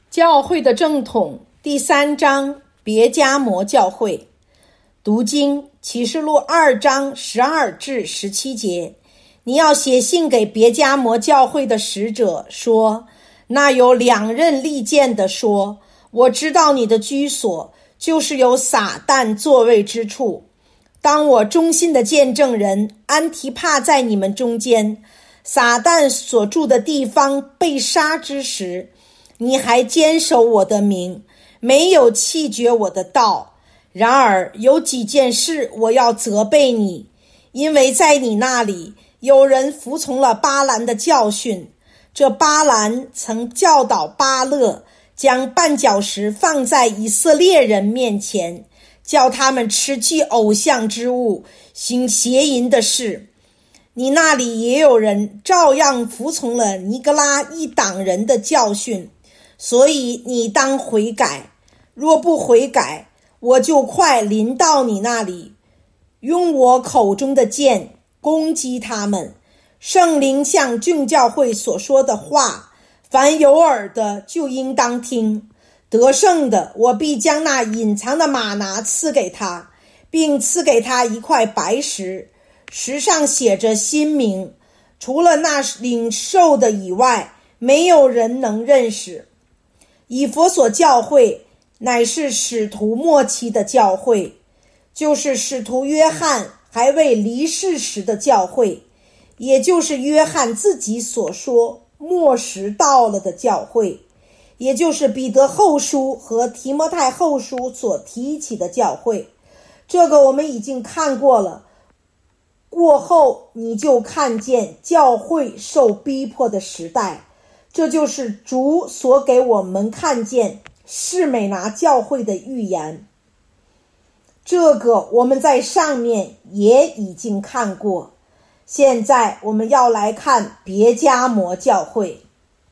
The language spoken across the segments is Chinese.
教会的正统第3章，别迦摩教会。读经启示录2章12至17节。你要写信给别迦摩教会的使者说，那有2刃利剑的说，我知道你的居所就是有撒旦座位之处。当我忠心的见证人安提帕在你们中间，撒旦所住的地方被杀之时，你还坚守我的名，没有弃绝我的道。然而有几件事我要责备你，因为在你那里有人服从了巴兰的教训。这巴兰曾教导巴勒将绊脚石放在以色列人面前，叫他们吃祭偶像之物，行邪淫的事。你那里也有人照样服从了尼格拉一党人的教训，所以你当悔改。若不悔改，我就快临到你那里，用我口中的剑攻击他们。圣灵向众教会所说的话，凡有耳的就应当听。得胜的，我必将那隐藏的玛拿赐给他，并赐给他一块白石，石上写着新名，除了那领受的以外，没有人能认识。以弗所教会乃是使徒末期的教会，就是使徒约翰还未离世时的教会，也就是约翰自己所说末时到了的教会，也就是彼得后书和提摩太后书所提起的教会。这个我们已经看过了，过后你就看见教会受逼迫的时代，这就是主所给我们看见士美拿教会的预言。这个我们在上面也已经看过。现在我们要来看别迦摩教会。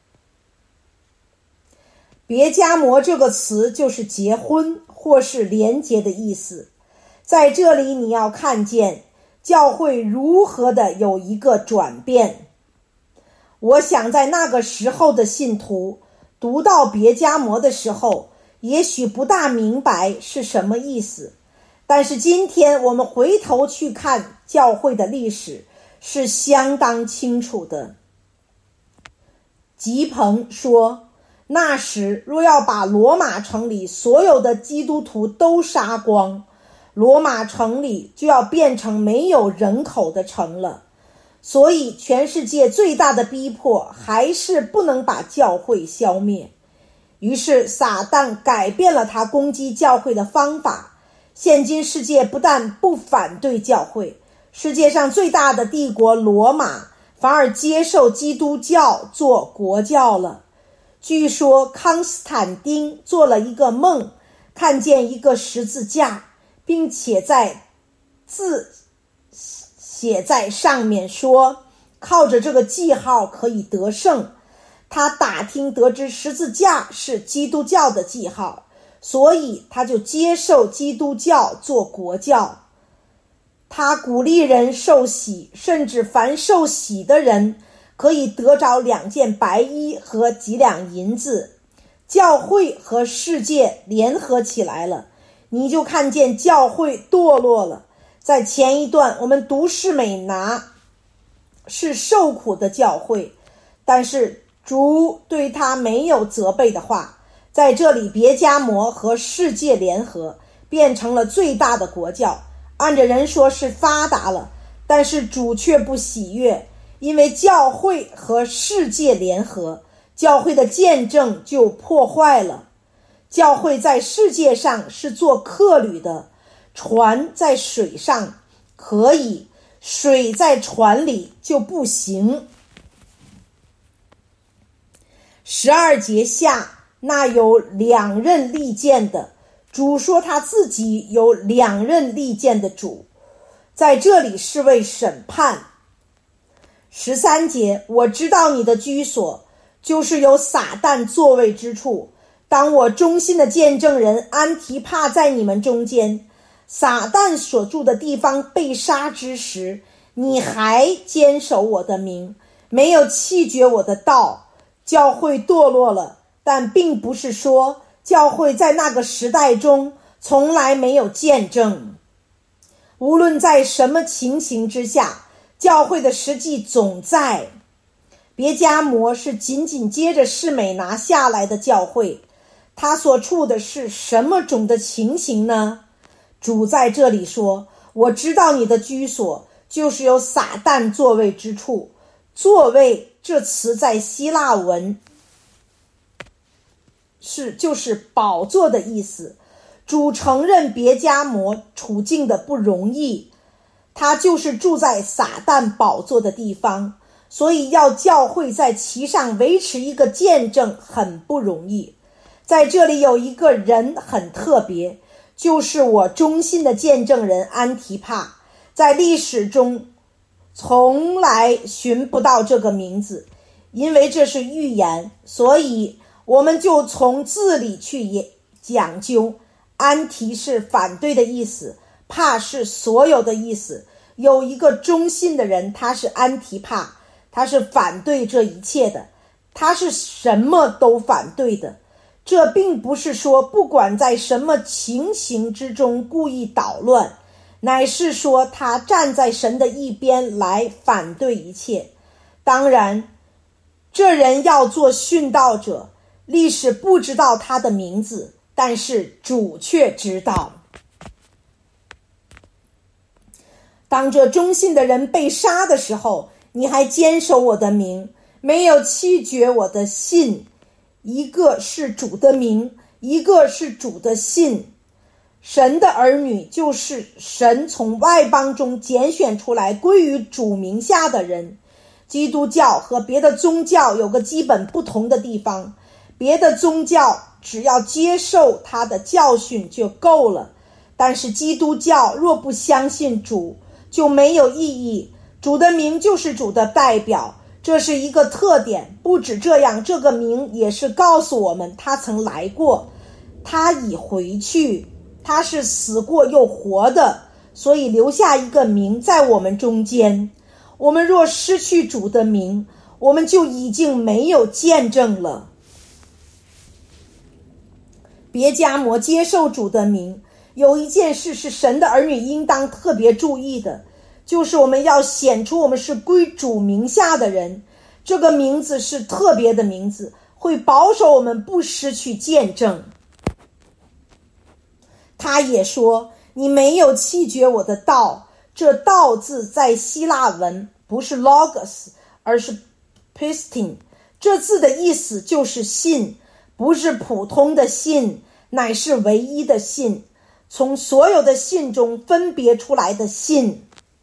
别迦摩这个词就是结婚或是连结的意思。在这里你要看见教会如何的有一个转变。我想在那个时候的信徒读到别迦摩的时候，也许不大明白是什么意思，但是今天我们回头去看教会的历史，是相当清楚的。吉朋说，那时若要把罗马城里所有的基督徒都杀光，罗马城里就要变成没有人口的城了。所以全世界最大的逼迫还是不能把教会消灭。于是撒旦改变了他攻击教会的方法。现今世界不但不反对教会，世界上最大的帝国罗马反而接受基督教做国教了。据说康斯坦丁做了一个梦，看见一个十字架，并且字写在上面说，靠着这个记号可以得胜。他打听得知十字架是基督教的记号，所以他就接受基督教做国教。他鼓励人受洗，甚至凡受洗的人可以得着2件白衣和几两银子。教会和世界联合起来了，你就看见教会堕落了。在前一段我们读士美拿是受苦的教会，但是主对他没有责备的话。在这里别迦摩和世界联合，变成了最大的国教。按着人说是发达了，但是主却不喜悦，因为教会和世界联合，教会的见证就破坏了。教会在世界上是做客旅的，船在水上可以，水在船里就不行。12节下，那有2刃利剑的，主说他自己有2刃利剑的主，在这里是为审判。13节，我知道你的居所就是有撒旦座位之处。当我忠心的见证人安提帕在你们中间，撒旦所住的地方被杀之时，你还坚守我的名，没有弃绝我的道。教会堕落了， 但并不是说教会在那个时代中从来没有见证。无论在什么情形之下，教会的实际总在。别迦摩是紧紧接着士美拿下来的教会，他所处的是什么种的情形呢？主在这里说，我知道你的居所就是有撒旦座位之处。座位这词在希腊文就是宝座的意思。主承认别迦摩处境的不容易，他就是住在撒旦宝座的地方，所以要教会在其上维持一个见证很不容易。在这里有一个人很特别，就是我忠心的见证人安提帕，在历史中从来寻不到这个名字，因为这是预言，所以我们就从字里去讲究。安提是反对的意思，帕是所有的意思。有一个忠信的人，他是安提帕，他是反对这一切的，他是什么都反对的。这并不是说不管在什么情形之中故意捣乱，乃是说他站在神的一边来反对一切。当然，这人要做殉道者，历史不知道他的名字，但是主却知道。当这忠信的人被杀的时候，你还坚守我的名，没有弃绝我的信。一个是主的名，一个是主的信。神的儿女就是神从外邦中拣选出来归于主名下的人。基督教和别的宗教有个基本不同的地方，别的宗教只要接受他的教训就够了，但是基督教若不相信主就没有意义。主的名就是主的代表，这是一个特点。不止这样，这个名也是告诉我们他曾来过，他已回去，他是死过又活的，所以留下一个名在我们中间。我们若失去主的名，我们就已经没有见证了。别迦摩接受主的名，有一件事是神的儿女应当特别注意的，就是我们要显出我们是归主名下的人。这个名字是特别的名字，会保守我们不失去见证。他也说，你没有弃绝我的道。这道字在希腊文不是 logos 而是 pistin， 这字的意思就是信，不是普通的信，乃是唯一的信，从所有的信中分别出来的信。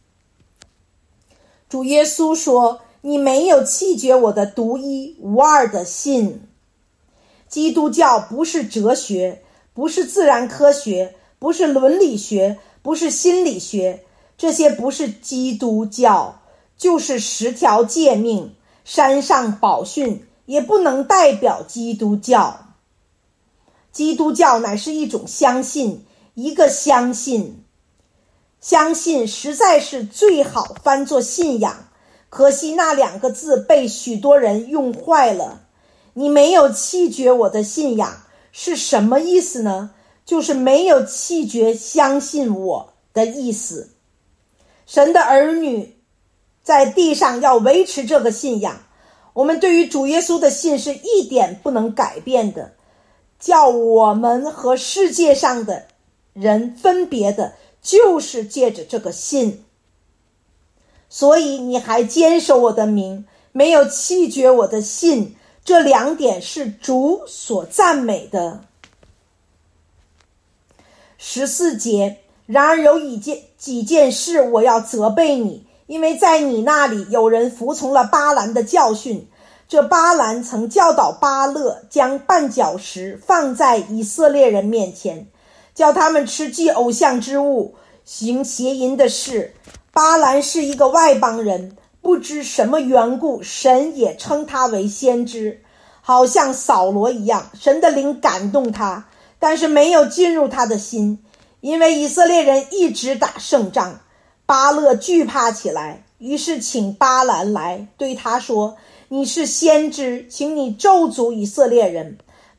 主耶稣说，你没有弃绝我的独一无二的信。基督教不是哲学，不是自然科学，不是伦理学，不是心理学，这些不是基督教，就是10条诫命，山上宝训也不能代表基督教。基督教乃是一种相信，一个相信。相信实在是最好翻作信仰，可惜那2个字被许多人用坏了。你没有弃绝我的信仰是什么意思呢？就是没有弃绝相信我的意思。神的儿女在地上要维持这个信仰，我们对于主耶稣的信是一点不能改变的。叫我们和世界上的人分别的就是借着这个信。所以你还坚守我的名，没有弃绝我的信，这2点是主所赞美的。14节，然而有几件事我要责备你，因为在你那里有人服从了巴兰的教训。这巴兰曾教导巴勒将绊脚石放在以色列人面前，叫他们吃祭偶像之物，行邪淫的事。巴兰是一个外邦人，不知什么缘故，神也称他为先知，好像扫罗一样，神的灵感动他，但是没有进入他的心，因为以色列人一直打胜仗。巴勒惧怕起来，于是请巴兰来，对他说，你是先知，请你咒诅以色列人。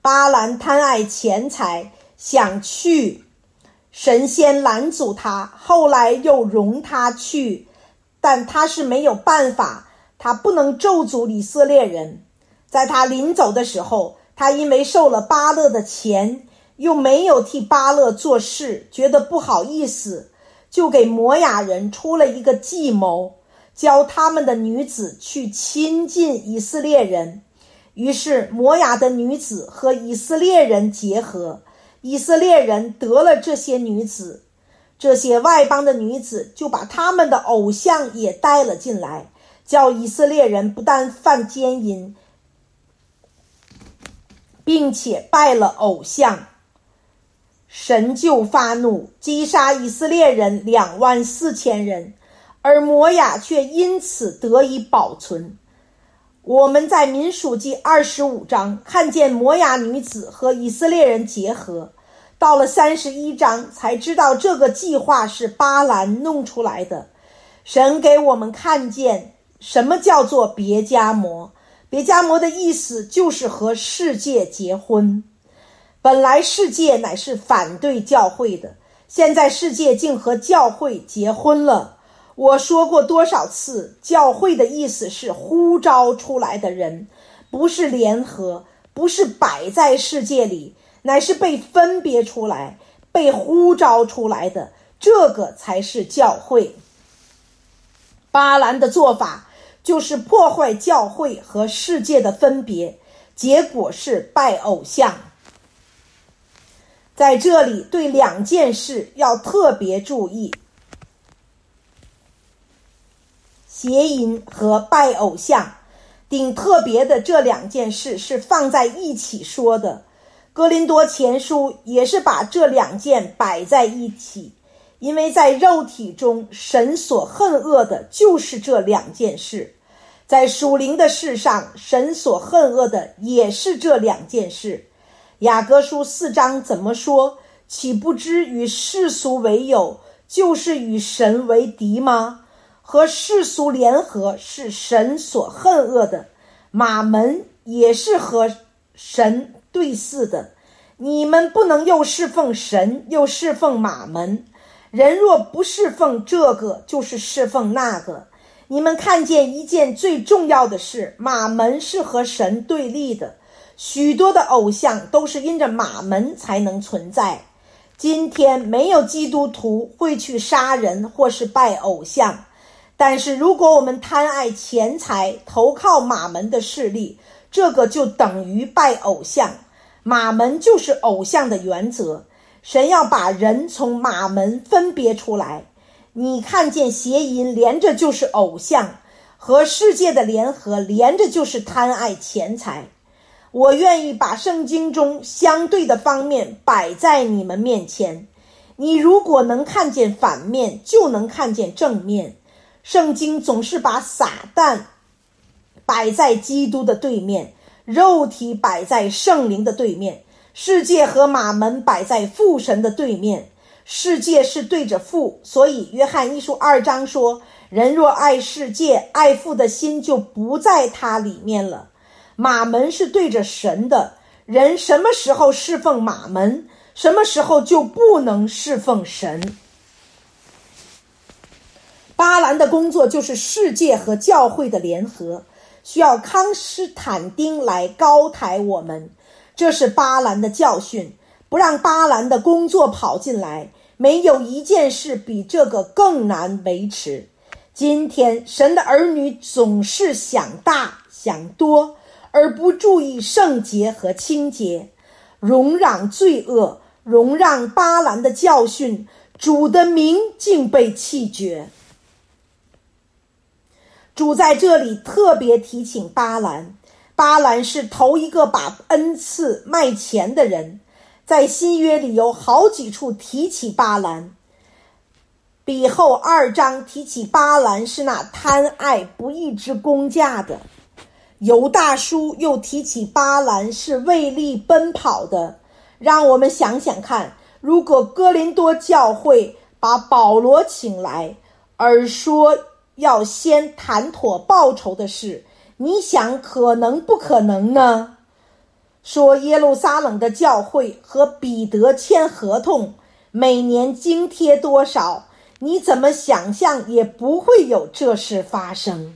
巴兰贪爱钱财，想去，神先拦阻他，后来又容他去，但他是没有办法，他不能咒诅以色列人。在他临走的时候，他因为受了巴勒的钱，又没有替巴勒做事，觉得不好意思，就给摩亚人出了一个计谋，教他们的女子去亲近以色列人。于是摩亚的女子和以色列人结合，以色列人得了这些女子，这些外邦的女子就把他们的偶像也带了进来，叫以色列人不但犯奸淫，并且拜了偶像。神就发怒，击杀以色列人24000人，而摩亚却因此得以保存。我们在民数记25章看见摩亚女子和以色列人结合，到了31章才知道这个计划是巴兰弄出来的。神给我们看见什么叫做别迦摩，别迦摩的意思就是和世界结婚。本来世界乃是反对教会的，现在世界竟和教会结婚了。我说过多少次，教会的意思是呼召出来的人，不是联合，不是摆在世界里，乃是被分别出来，被呼召出来的，这个才是教会。巴兰的做法就是破坏教会和世界的分别，结果是拜偶像。在这里对2件事要特别注意，邪淫和拜偶像，顶特别的这2件事是放在一起说的。哥林多前书也是把这2件摆在一起，因为在肉体中神所恨恶的就是这2件事，在属灵的事上神所恨恶的也是这2件事。雅各书4章怎么说？岂不知与世俗为友，就是与神为敌吗？和世俗联合是神所恨恶的，马门也是和神对似的。你们不能又侍奉神，又侍奉马门。人若不侍奉这个，就是侍奉那个。你们看见一件最重要的事，马门是和神对立的，许多的偶像都是因着马门才能存在。今天没有基督徒会去杀人或是拜偶像，但是如果我们贪爱钱财，投靠马门的势力，这个就等于拜偶像。马门就是偶像的原则，神要把人从马门分别出来。你看见邪淫连着就是偶像，和世界的联合连着就是贪爱钱财。我愿意把圣经中相对的方面摆在你们面前，你如果能看见反面，就能看见正面。圣经总是把撒旦摆在基督的对面，肉体摆在圣灵的对面，世界和马门摆在父神的对面。世界是对着父，所以约翰一书2章说，人若爱世界，爱父的心就不在他里面了。马门是对着神的，人什么时候侍奉马门，什么时候就不能侍奉神。巴兰的工作就是世界和教会的联合，需要康斯坦丁来高抬我们，这是巴兰的教训，不让巴兰的工作跑进来，没有一件事比这个更难维持。今天神的儿女总是想大想多，而不注意圣洁和清洁，容让罪恶，容让巴兰的教训，主的名竟被弃绝。主在这里特别提醒巴兰，巴兰是头一个把恩赐卖钱的人。在新约里有好几处提起巴兰，比后2章提起巴兰是那贪爱不义之工价的，犹大书又提起巴兰是为利奔跑的。让我们想想看，如果哥林多教会把保罗请来，而说要先谈妥报酬的事，你想可能不可能呢？ 说耶路撒冷的教会和彼得签合同，每年津贴多少，你怎么想象也不会有这事发生。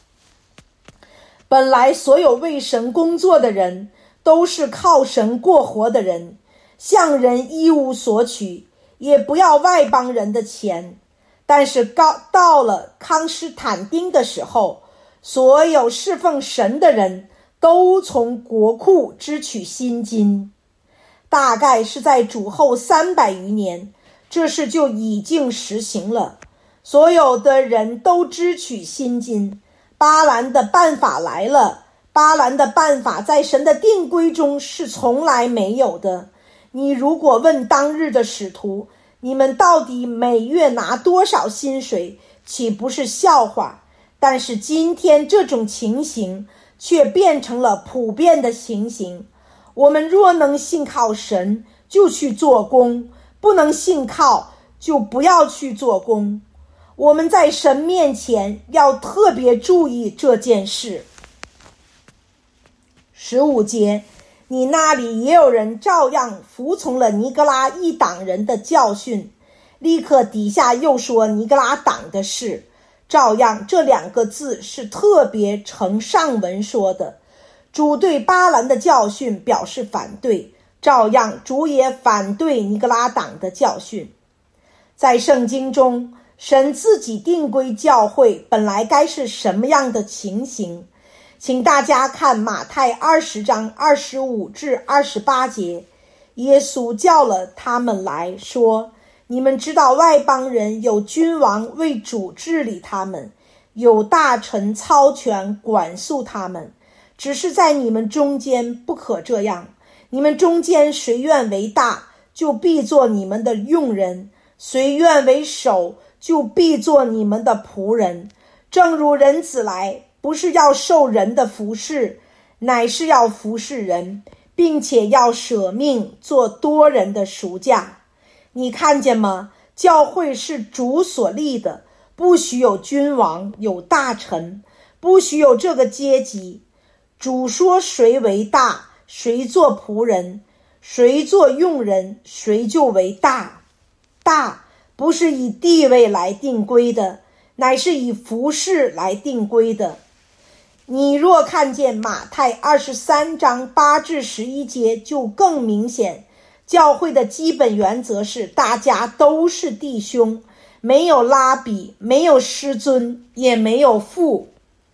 本来所有为神工作的人都是靠神过活的人，向人一无所取，也不要外邦人的钱。但是到了康斯坦丁的时候，所有侍奉神的人都从国库支取薪金。大概是在主后300余年，这事就已经实行了，所有的人都支取薪金。巴兰的办法来了，巴兰的办法在神的定规中是从来没有的。你如果问当日的使徒，你们到底每月拿多少薪水，岂不是笑话？但是今天这种情形却变成了普遍的情形。我们若能信靠神，就去做工，不能信靠，就不要去做工。我们在神面前要特别注意这件事。15节，你那里也有人照样服从了尼格拉一党人的教训。立刻底下又说尼格拉党的事，照样这2个字是特别呈上文说的。主对巴兰的教训表示反对，照样主也反对尼格拉党的教训。在圣经中，神自己定规教会本来该是什么样的情形，请大家看马太20章25至28节。耶稣叫了他们来说，你们知道外邦人有君王为主治理他们，有大臣操权管束他们，只是在你们中间不可这样。你们中间谁愿为大，就必做你们的用人；谁愿为首，就必做你们的仆人。正如人子来，不是要受人的服侍，乃是要服侍人，并且要舍命做多人的赎价。你看见吗？教会是主所立的，不许有君王，有大臣，不许有这个阶级。主说谁为大，谁做仆人，谁做用人，谁就为大。大不是以地位来定规的，乃是以服事来定规的。你若看见马太23章8至11节，就更明显。教会的基本原则是大家都是弟兄，没有拉比，没有师尊，也没有父。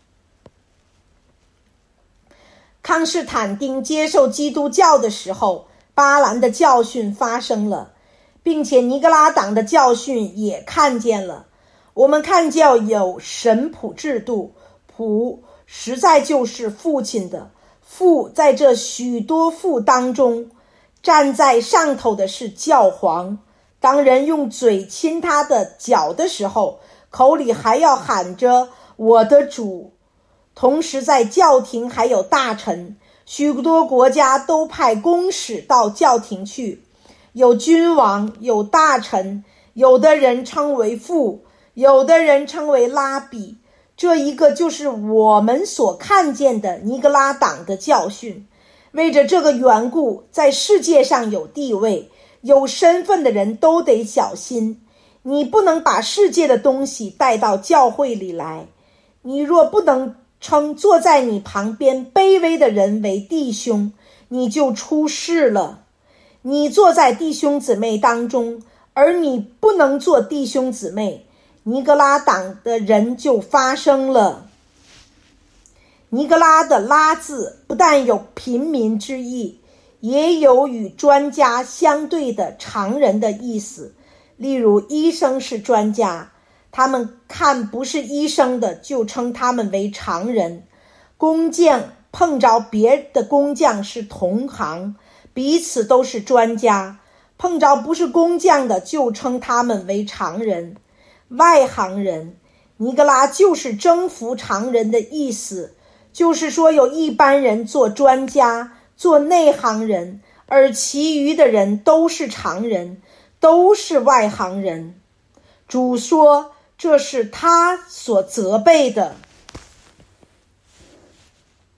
康斯坦丁接受基督教的时候，巴兰的教训发生了，并且尼格拉党的教训也看见了。我们看见有神仆制度，仆实在就是父亲的，父在这许多父当中，站在上头的是教皇。当人用嘴亲他的脚的时候，口里还要喊着我的主。同时在教廷还有大臣，许多国家都派公使到教廷去，有君王，有大臣，有的人称为父，有的人称为拉比。这一个就是我们所看见的尼格拉党的教训。为着这个缘故，在世界上有地位有身份的人都得小心，你不能把世界的东西带到教会里来。你若不能称坐在你旁边卑微的人为弟兄，你就出事了。你坐在弟兄姊妹当中，而你不能做弟兄姊妹，尼格拉党的人就发生了。尼格拉的拉字不但有平民之意，也有与专家相对的常人的意思。例如医生是专家，他们看不是医生的就称他们为常人。工匠碰着别的工匠是同行，彼此都是专家，碰着不是工匠的就称他们为常人。外行人，尼格拉就是征服常人的意思，就是说有一般人做专家，做内行人，而其余的人都是常人，都是外行人。主说这是他所责备的。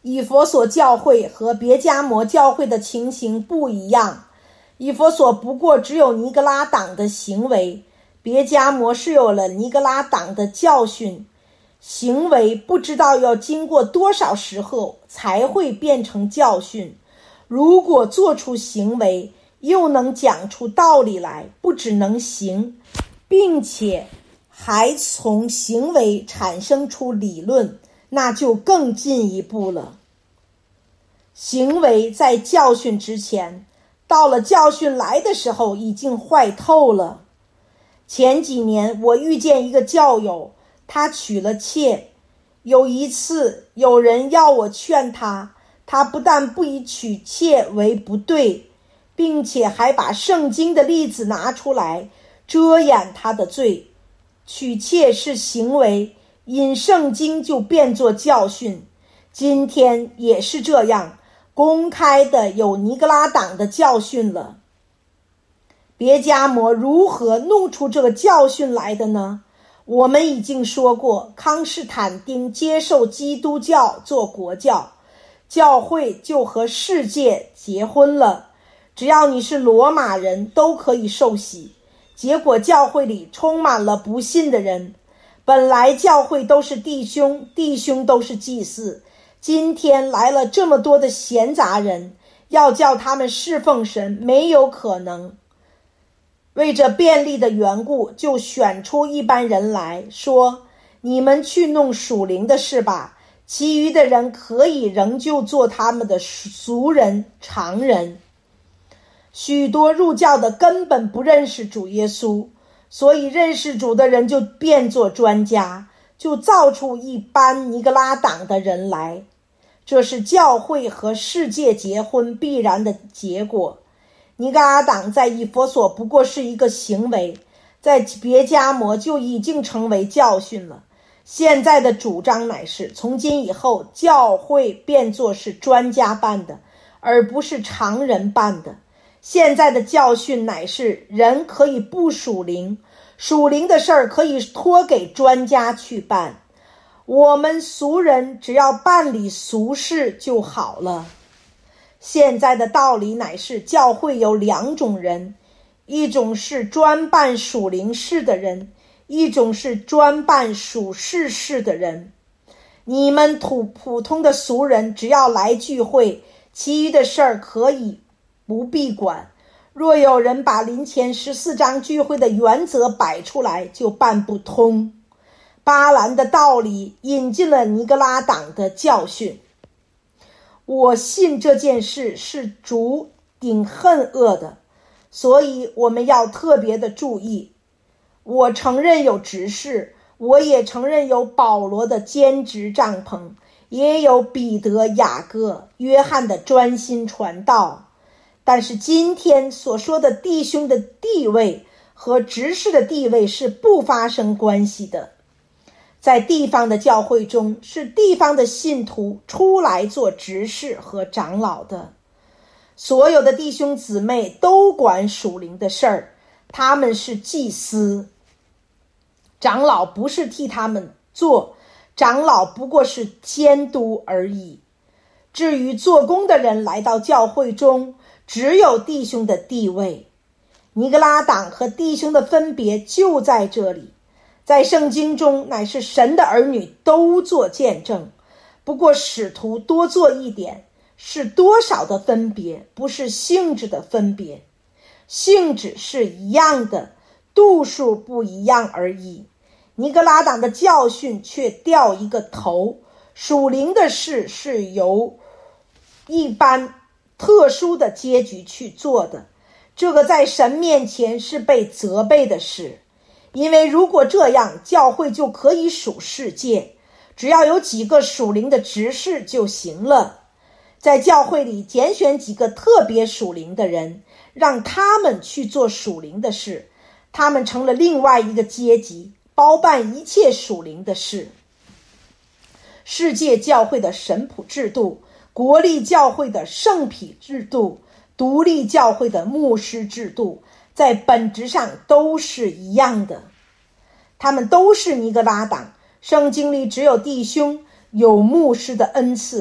以弗所教会和别迦摩教会的情形不一样，以弗所不过只有尼格拉党的行为，别迦摩是有了尼格拉党的教训。行为不知道要经过多少时候才会变成教训，如果做出行为又能讲出道理来，不只能行，并且还从行为产生出理论，那就更进一步了。行为在教训之前，到了教训来的时候已经坏透了。前几年我遇见一个教友，他娶了妾，有一次有人要我劝他，他不但不以娶妾为不对，并且还把圣经的例子拿出来遮掩他的罪。娶妾是行为，引圣经就变作教训。今天也是这样，公开的有尼格拉党的教训了。别迦摩如何弄出这个教训来的呢？我们已经说过，康士坦丁接受基督教做国教，教会就和世界结婚了，只要你是罗马人都可以受洗。结果教会里充满了不信的人，本来教会都是弟兄，弟兄都是祭司，今天来了这么多的闲杂人，要叫他们侍奉神，没有可能。为着便利的缘故，就选出一班人来说，你们去弄属灵的事吧，其余的人可以仍旧做他们的俗人常人。许多入教的根本不认识主耶稣，所以认识主的人就变作专家，就造出一班尼格拉党的人来。这是教会和世界结婚必然的结果。尼格拉党在以弗所不过是一个行为，在别迦摩就已经成为教训了。现在的主张乃是，从今以后教会变作是专家办的，而不是常人办的。现在的教训乃是，人可以不属灵，属灵的事儿可以托给专家去办，我们俗人只要办理俗事就好了。现在的道理乃是，教会有两种人，一种是专办属灵事的人，一种是专办属世事的人。你们普通的俗人只要来聚会，其余的事儿可以不必管。若有人把林前14章聚会的原则摆出来，就办不通。巴兰的道理引进了尼格拉党的教训。我信这件事是主顶恨恶的，所以我们要特别的注意。我承认有执事，我也承认有保罗的兼职帐篷，也有彼得、雅各、约翰的专心传道。但是今天所说的弟兄的地位和执事的地位是不发生关系的。在地方的教会中，是地方的信徒出来做执事和长老的。所有的弟兄姊妹都管属灵的事儿，他们是祭司。长老不是替他们做，长老不过是监督而已。至于做工的人来到教会中，只有弟兄的地位。尼格拉党和弟兄的分别就在这里。在圣经中乃是神的儿女都做见证，不过使徒多做一点，是多少的分别，不是性质的分别。性质是一样的，度数不一样而已。尼格拉党的教训却掉一个头，属灵的事是由一般特殊的结局去做的，这个在神面前是被责备的事。因为如果这样，教会就可以属世界，只要有几个属灵的执事就行了。在教会里拣选几个特别属灵的人，让他们去做属灵的事，他们成了另外一个阶级，包办一切属灵的事。世界教会的神仆制度，国立教会的圣体制度，独立教会的牧师制度，在本质上都是一样的。他们都是尼格拉党，圣经里只有弟兄有牧师的恩赐，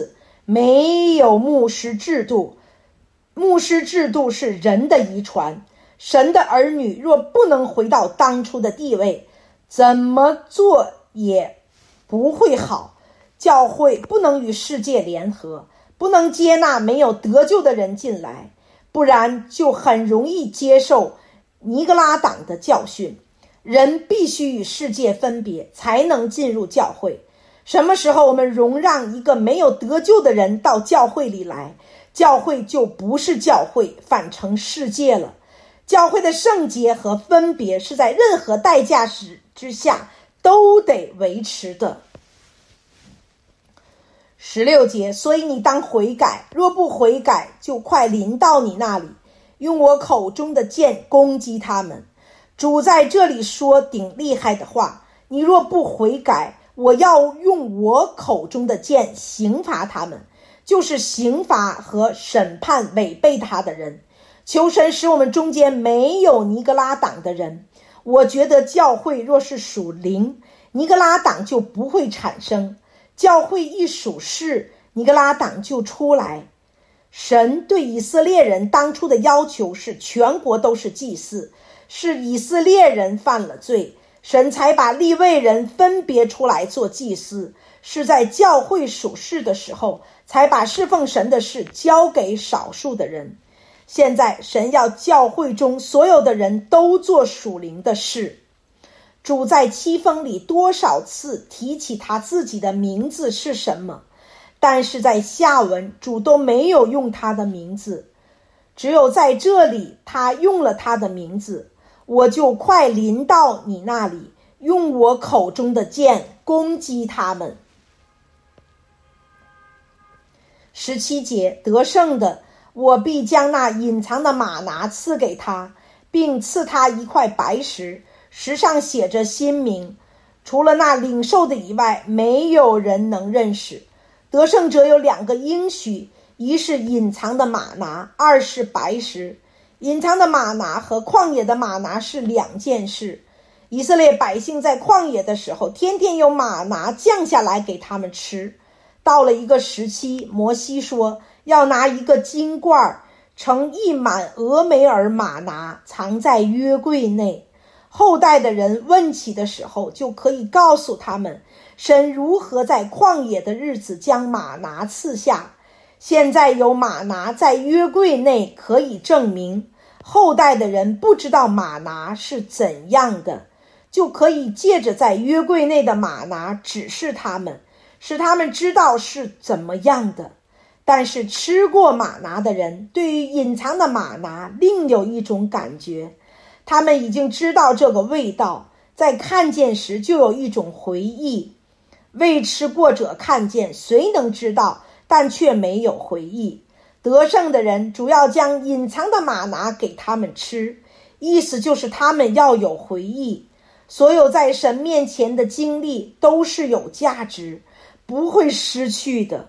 没有牧师制度。牧师制度是人的遗传，神的儿女若不能回到当初的地位，怎么做也不会好。教会不能与世界联合，不能接纳没有得救的人进来，不然就很容易接受尼格拉党的教训。人必须与世界分别，才能进入教会。什么时候我们容让一个没有得救的人到教会里来，教会就不是教会，反成世界了。教会的圣洁和分别是在任何代价之下都得维持的。16节，所以你当悔改，若不悔改，就快临到你那里，用我口中的剑攻击他们。主在这里说顶厉害的话，你若不悔改，我要用我口中的剑刑罚他们，就是刑罚和审判违背他的人。求神使我们中间没有尼格拉党的人。我觉得教会若是属灵，尼格拉党就不会产生，教会一属世，尼格拉党就出来。神对以色列人当初的要求是全国都是祭司，是以色列人犯了罪，神才把利未人分别出来做祭司，是在教会属世的时候才把侍奉神的事交给少数的人。现在神要教会中所有的人都做属灵的事。主在7封里多少次提起他自己的名字是什么，但是在下文主都没有用他的名字，只有在这里他用了他的名字。我就快临到你那里，用我口中的剑攻击他们。17节，得胜的，我必将那隐藏的玛拿赐给他，并赐他一块白石，石上写着新名，除了那领受的以外，没有人能认识。得胜者有2个应许，一是隐藏的玛拿，二是白石。隐藏的玛拿和旷野的玛拿是2件事。以色列百姓在旷野的时候，天天有玛拿降下来给他们吃。到了一个时期，摩西说要拿一个金罐盛一满俄梅尔玛拿，藏在约柜内。后代的人问起的时候，就可以告诉他们神如何在旷野的日子将玛拿赐下。现在有玛拿在约柜内，可以证明后代的人不知道玛拿是怎样的，就可以借着在约柜内的玛拿指示他们，使他们知道是怎么样的。但是吃过玛拿的人，对于隐藏的玛拿另有一种感觉，他们已经知道这个味道，在看见时就有一种回忆。未吃过者看见，虽能知道，但却没有回忆。得胜的人主要将隐藏的玛拿给他们吃，意思就是他们要有回忆。所有在神面前的经历都是有价值，不会失去的。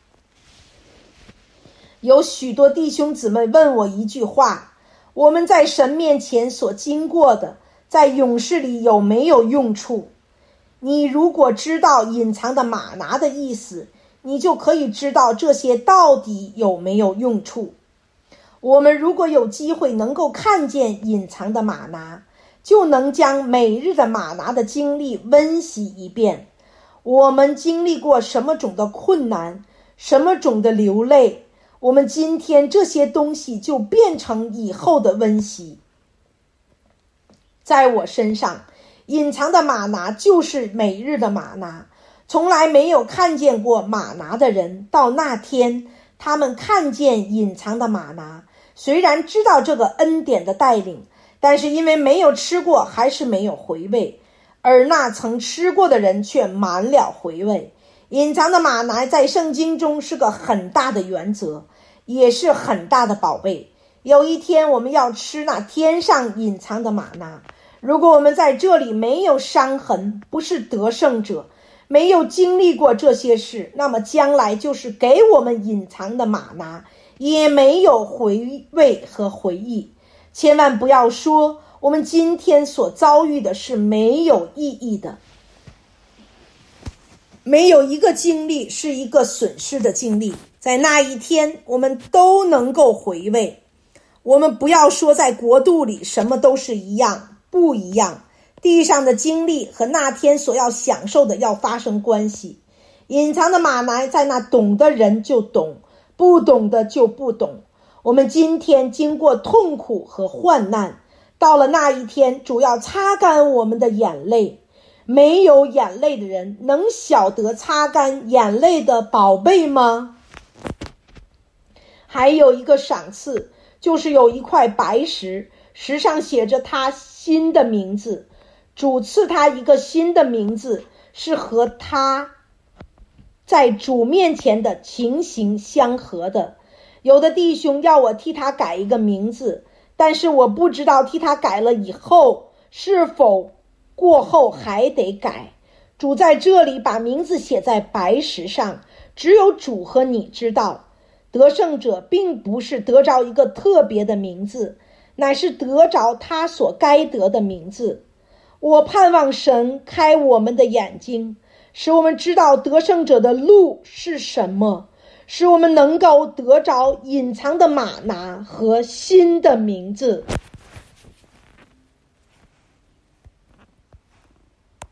有许多弟兄姊妹问我一句话，我们在神面前所经过的，在勇士里有没有用处？你如果知道隐藏的玛拿的意思，你就可以知道这些到底有没有用处。我们如果有机会能够看见隐藏的玛拿，就能将每日的玛拿的经历温习一遍。我们经历过什么种的困难，什么种的流泪，我们今天这些东西就变成以后的温习。在我身上，隐藏的玛拿就是每日的玛拿。从来没有看见过玛拿的人，到那天他们看见隐藏的玛拿，虽然知道这个恩典的带领，但是因为没有吃过，还是没有回味。而那曾吃过的人却满了回味。隐藏的玛拿在圣经中是个很大的原则，也是很大的宝贝。有一天我们要吃那天上隐藏的玛拿，如果我们在这里没有伤痕，不是得胜者，没有经历过这些事，那么将来就是给我们隐藏的玛拿，也没有回味和回忆。千万不要说我们今天所遭遇的是没有意义的。 没有一个经历是一个损失的经历，在那一天我们都能够回味。我们不要说在国度里什么都是一样，不一样，地上的经历和那天所要享受的要发生关系。隐藏的马拿在那懂的人就懂，不懂的就不懂。我们今天经过痛苦和患难，到了那一天主要擦干我们的眼泪。没有眼泪的人能晓得擦干眼泪的宝贝吗？还有一个赏赐，就是有一块白石，石上写着他新的名字。主赐他一个新的名字，是和他在主面前的情形相合的。有的弟兄要我替他改一个名字，但是我不知道替他改了以后是否过后还得改。主在这里把名字写在白石上，只有主和你知道。得胜者并不是得着一个特别的名字，乃是得着他所该得的名字。我盼望神开我们的眼睛，使我们知道得胜者的路是什么，使我们能够得着隐藏的马拿和新的名字。